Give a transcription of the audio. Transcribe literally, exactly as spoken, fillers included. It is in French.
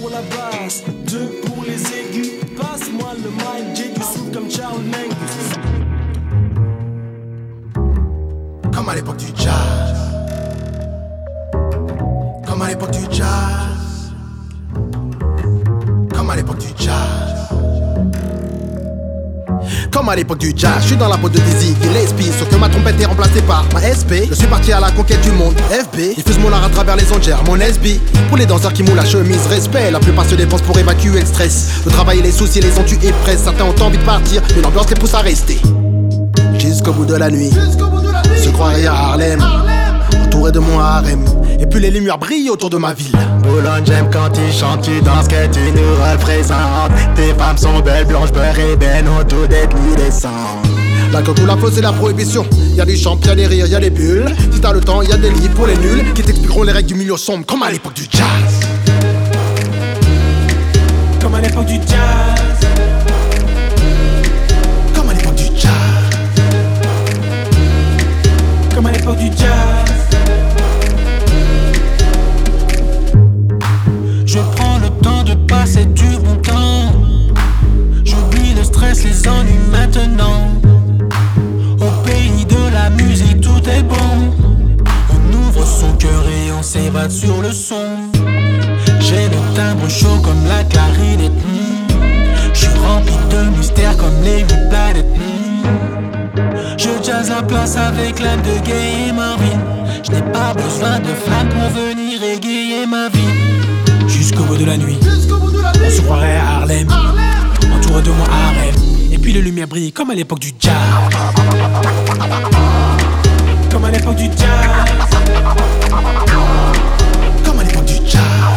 pour la basse, deux pour les aigus. Passe-moi le mic, j'ai du souffle comme Charles Mingus. Comme à l'époque du jazz. Comme à l'époque du jazz. Comme à l'époque du jazz. Comme à l'époque du jazz, je suis dans la peau de Dizzy Gillespie. Sauf que ma trompette est remplacée par ma S P. Je suis parti à la conquête du monde F B. Il fuse mon art à travers les ondes, gère mon S B. Pour les danseurs qui moulent la chemise, respect. La plupart se dépensent pour évacuer le stress. Le travail et les soucis les ont tués presque. Certains ont envie de partir, mais l'ambiance les pousse à rester. Jusqu'au bout de la nuit, se croirait à Harlem, entouré de mon harem. Et puis les lumières brillent autour de ma ville. Boulogne, j'aime quand tu chantes, tu danses, que tu nous représentes. Tes femmes sont belles, blanches, beurre et belles, ont tout d'être décent. Là quand tout la flow c'est la prohibition. Y'a des chants, y'a des rires, y'a des bulles. Si t'as le temps, y'a des livres pour les nuls qui t'expliqueront les règles du milieu sombre. Comme à l'époque du jazz. Comme à l'époque du jazz. Comme à l'époque du jazz. Comme à l'époque du jazz. Je prends le temps de passer du bon temps. J'oublie le stress, les ennuis maintenant. Au pays de la musique, tout est bon. On ouvre son cœur et on s'évade sur le son. J'ai le timbre chaud comme la clarinette. Mmh. Je suis rempli de mystères comme les huit planètes. Mmh. Je jazz la place avec l'âme de Gay et Marvin. Je n'ai pas besoin de flammes pour venir égayer ma vie. Jusqu'au bout de la nuit, on se croirait à Harlem, entouré de mon harem. Et puis les lumières brillent comme à l'époque du jazz. Comme à l'époque du jazz. Comme à l'époque du jazz.